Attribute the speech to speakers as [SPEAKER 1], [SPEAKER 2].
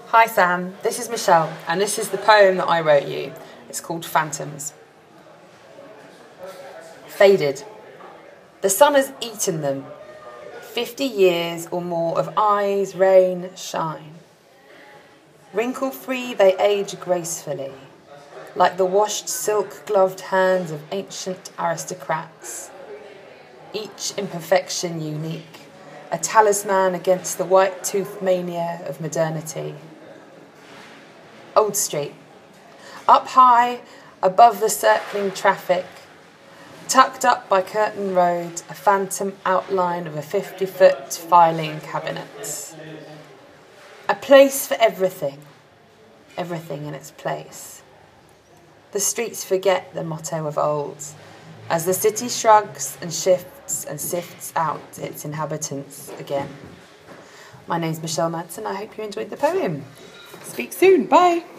[SPEAKER 1] Hi Sam, this is Michelle, and this is the poem that I wrote you. It's called Phantoms. Faded. The sun has eaten them. 50 years or more of eyes, rain, shine. Wrinkle-free they age gracefully, like the washed silk-gloved hands of ancient aristocrats. Each imperfection unique, a talisman against the white-tooth mania of modernity. Old Street. Up high, above the circling traffic, tucked up by Curtain Road, a phantom outline of a 50-foot filing cabinet. A place for everything, everything in its place. The streets forget the motto of old, as the city shrugs and shifts and sifts out its inhabitants again. My name's Michelle Madsen. I hope you enjoyed the poem. Speak soon. Bye.